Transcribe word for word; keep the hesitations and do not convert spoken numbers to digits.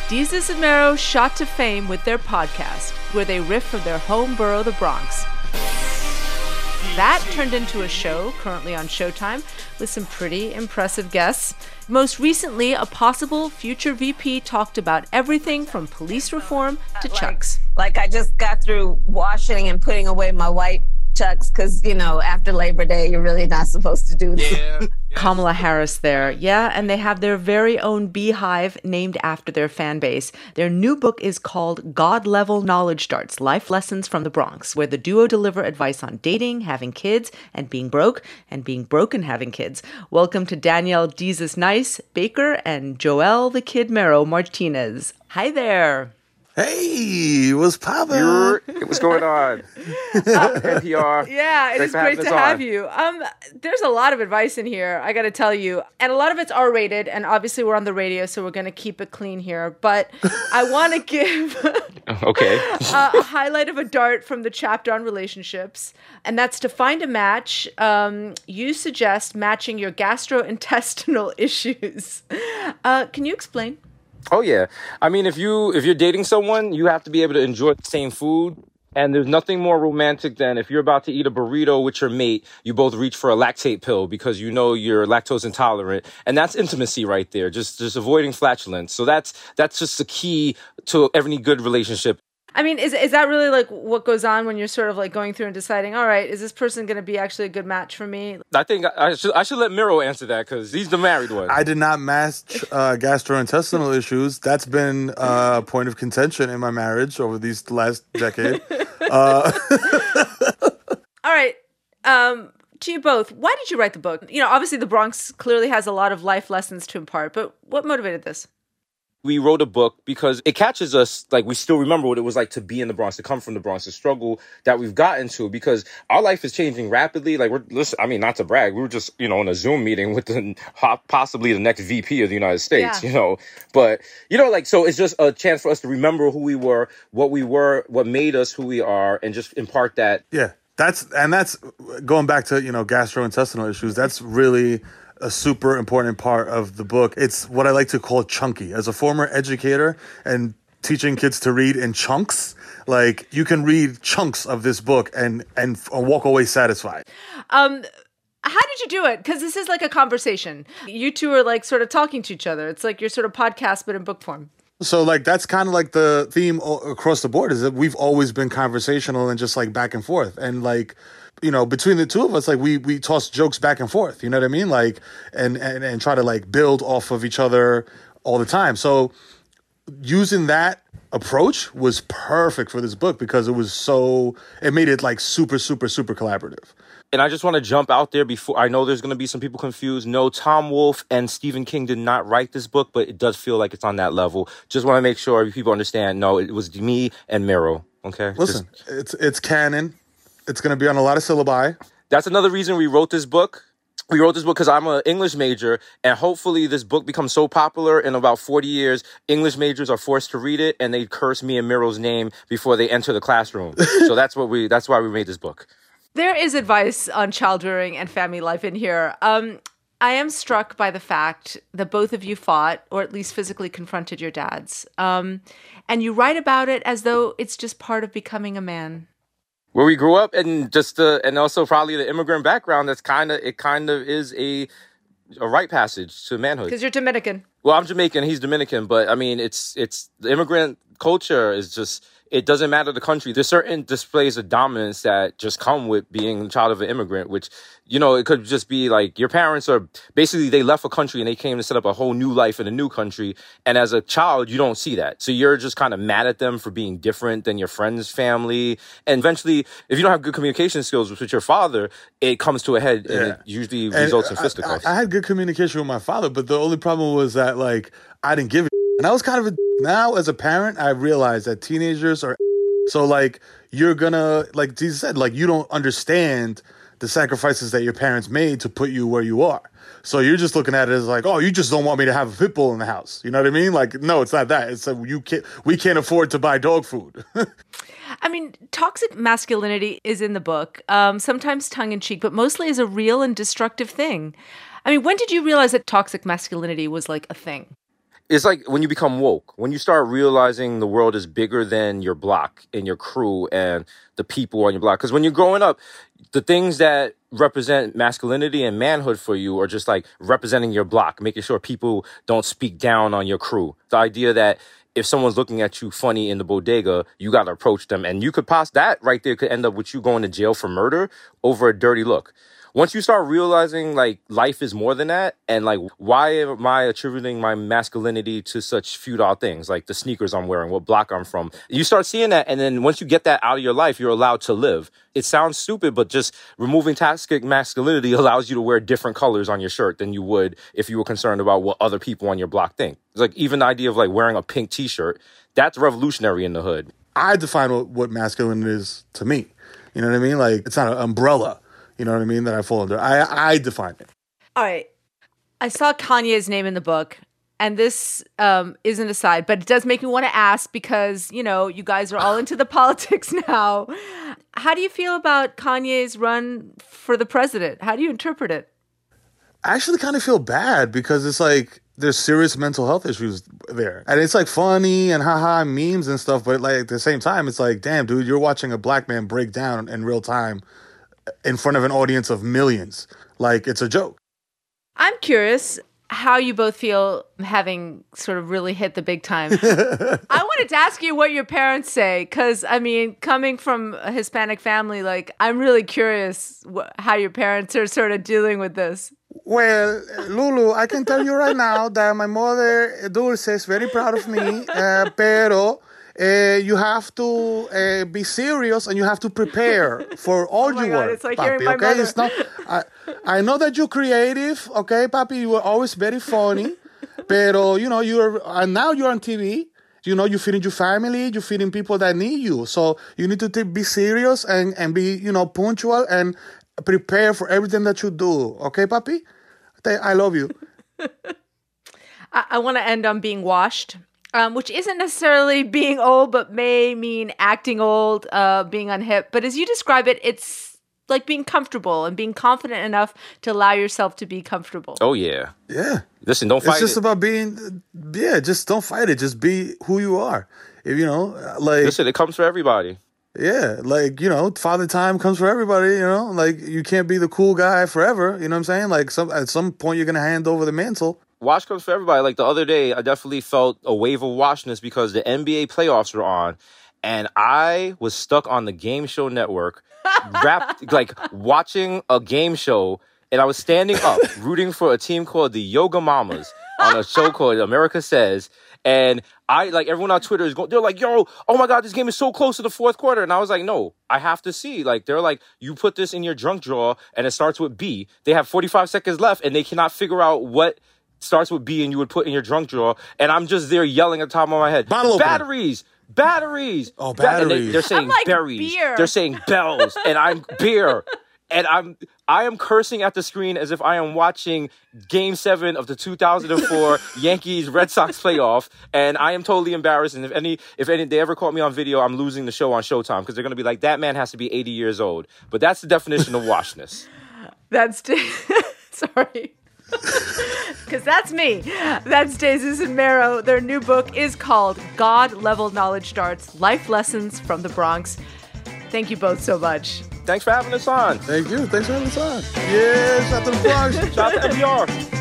Desus and Mero shot to fame with their podcast, where they riff from their home borough, the Bronx. That turned into a show currently on Showtime with some pretty impressive guests. Most recently, a possible future V P talked about everything from police reform to Chucks. Like, like I just got through washing and putting away my white Chucks because, you know, after Labor Day, you're really not supposed to do this. Yeah. Kamala Harris there. Yeah, and they have their very own beehive named after their fan base. Their new book is called God Level Knowledge Darts, Life Lessons from the Bronx, where the duo deliver advice on dating, having kids, and being broke, and being broke and having kids. Welcome to Danielle Desus Nice Baker and Joel the Kid Mero Martinez. Hi there. Hey, what's poppin'? You're, what's going on? N P R. Yeah, it is great to have you. Um, there's a lot of advice in here, I got to tell you. And a lot of it's R-rated, and obviously we're on the radio, so we're going to keep it clean here. But I want to give okay. a, a highlight of a dart from the chapter on relationships, and that's to find a match. Um, you suggest matching your gastrointestinal issues. Uh, can you explain? Oh yeah. I mean, if you if you're dating someone, you have to be able to enjoy the same food. And there's nothing more romantic than if you're about to eat a burrito with your mate, you both reach for a lactate pill because you know you're lactose intolerant. And that's intimacy right there. Just just avoiding flatulence. So that's that's just the key to every good relationship. I mean, is is that really like what goes on when you're sort of like going through and deciding, all right, is this person going to be actually a good match for me? I think I should I should let Mero answer that because he's the married one. I did not match uh, gastrointestinal issues. That's been uh, a point of contention in my marriage over these last decade. uh, all right. Um, to you both, why did you write the book? You know, obviously the Bronx clearly has a lot of life lessons to impart, but what motivated this? We wrote a book because it catches us, like, we still remember what it was like to be in the Bronx, to come from the Bronx, the struggle that we've gotten to, because our life is changing rapidly. Like, we're, listen, I mean, not to brag, we were just, you know, in a Zoom meeting with the possibly the next V P of the United States, yeah. you know. But, you know, like, so it's just a chance for us to remember who we were, what we were, what made us who we are, and just impart that. Yeah, that's, and that's going back to, you know, gastrointestinal issues. That's really a super important part of the book. It's what I like to call chunky. As a former educator and teaching kids to read in chunks, like, you can read chunks of this book and and walk away satisfied. Um, how did you do it? Because this is like a conversation. You two are like sort of talking to each other. It's like your sort of podcast, but in book form. So, like, that's kind of like the theme across the board, is that we've always been conversational and just like back and forth. And like, you know, between the two of us, like, we we toss jokes back and forth, you know what I mean? Like, and, and, and try to like build off of each other all the time. So using that approach was perfect for this book because it was so, it made it like super, super, super collaborative. And I just want to jump out there before, I know there's going to be some people confused. No, Tom Wolfe and Stephen King did not write this book, but it does feel like it's on that level. Just want to make sure people understand, no, it was me and Mero, okay? Listen, just, it's it's canon. It's going to be on a lot of syllabi. That's another reason we wrote this book. We wrote this book because I'm an English major, and hopefully this book becomes so popular in about forty years, English majors are forced to read it, and they curse me and Mero's name before they enter the classroom. So that's what we. That's why we made this book. There is advice on child rearing and family life in here. Um, I am struck by the fact that both of you fought, or at least physically confronted your dads. Um, and you write about it as though it's just part of becoming a man. Where we grew up, and just the, and also probably the immigrant background, that's kind of, it kind of is a, a rite passage to manhood. Because you're Dominican. Well, I'm Jamaican, he's Dominican, but I mean, it's, it's, the immigrant culture is just, it doesn't matter the country. There's certain displays of dominance that just come with being the child of an immigrant, which, you know, it could just be like your parents are basically, they left a country and they came to set up a whole new life in a new country. And as a child, you don't see that. So you're just kind of mad at them for being different than your friend's family. And eventually, if you don't have good communication skills with your father, it comes to a head and yeah. it usually and results in I, fisticuffs. I, I had good communication with my father, but the only problem was that, like, I didn't give a and I was kind of a now as a parent, I realized that teenagers are so, like, you're gonna, like Jesus said, like, you don't understand the sacrifices that your parents made to put you where you are. So you're just looking at it as like, oh, you just don't want me to have a pit bull in the house. You know what I mean? Like, no, it's not that. It's that you can't, we can't afford to buy dog food. I mean, toxic masculinity is in the book, um, sometimes tongue-in-cheek, but mostly is a real and destructive thing. I mean, when did you realize that toxic masculinity was like a thing? It's like when you become woke, when you start realizing the world is bigger than your block and your crew and the people on your block. Because when you're growing up, the things that represent masculinity and manhood for you are just like representing your block, making sure people don't speak down on your crew. The idea that if someone's looking at you funny in the bodega, you got to approach them. And you could pass that right there could end up with you going to jail for murder over a dirty look. Once you start realizing, like, life is more than that, and, like, why am I attributing my masculinity to such futile things, like the sneakers I'm wearing, what block I'm from, you start seeing that, and then once you get that out of your life, you're allowed to live. It sounds stupid, but just removing toxic masculinity allows you to wear different colors on your shirt than you would if you were concerned about what other people on your block think. It's like, even the idea of, like, wearing a pink T-shirt, that's revolutionary in the hood. I define what, what masculine is to me. You know what I mean? Like, it's not an umbrella. You know what I mean? That I fall under. I I define it. All right. I saw Kanye's name in the book, and this um, isn't a side, but it does make me want to ask because, you know, you guys are all into the politics now. How do you feel about Kanye's run for the president? How do you interpret it? I actually kind of feel bad because it's like there's serious mental health issues there. And it's like funny and haha memes and stuff, but like at the same time, it's like, damn, dude, you're watching a black man break down in real time in front of an audience of millions. Like, it's a joke. I'm curious how you both feel having sort of really hit the big time. I wanted to ask you what your parents say, because, I mean, coming from a Hispanic family, like, I'm really curious wh- how your parents are sort of dealing with this. Well, Lulu, I can tell you right now that my mother, Dulce, is very proud of me, uh, pero... Uh, you have to uh, be serious and you have to prepare for all oh your God, work, it's like papi, my okay? mother. It's not, I, I know that you're creative, okay, papi? You were always very funny, pero, you know, you're, and now you're on T V. You know, you're feeding your family, you're feeding people that need you. So you need to t- be serious and, and be, you know, punctual and prepare for everything that you do, okay, papi? I love you. I, I want to end on being washed. Um, which isn't necessarily being old, but may mean acting old, uh, being unhip. But as you describe it, it's like being comfortable and being confident enough to allow yourself to be comfortable. Oh, yeah. Yeah. Listen, don't fight it. It's just about being, yeah, just don't fight it. Just be who you are. If, you know, like... Listen, it comes for everybody. Yeah, like, you know, father time comes for everybody, you know? Like, you can't be the cool guy forever, you know what I'm saying? Like, some at some point, you're going to hand over the mantle. Wash comes for everybody. Like the other day, I definitely felt a wave of washness because the N B A playoffs were on, and I was stuck on the Game Show Network, wrapped, like watching a game show, and I was standing up rooting for a team called the Yoga Mamas on a show called America Says. And I, like, everyone on Twitter is going, they're like, yo, oh my God, this game is so close to the fourth quarter. And I was like, no, I have to see. Like, they're like, you put this in your junk drawer and it starts with B. They have forty-five seconds left and they cannot figure out what starts with B and you would put in your junk drawer. And I'm just there yelling at the top of my head. Bottle batteries, batteries. Oh, batteries. And they, they're saying like berries. beer. They're saying bells. And I'm beer. And I'm I am cursing at the screen as if I am watching Game Seven of the two thousand four Yankees Red Sox playoff, and I am totally embarrassed. And if any if any they ever caught me on video, I'm losing the show on Showtime because they're gonna be like, that man has to be eighty years old. But that's the definition of washness. That's t- sorry. Because that's me. That's Jesus and Mero. Their new book is called God Level Knowledge Darts: Life Lessons from the Bronx. Thank you both so much. Thanks for having us on. Thank you. Thanks for having us on. Yeah, shout out to the Bronx. Shout out to N P R.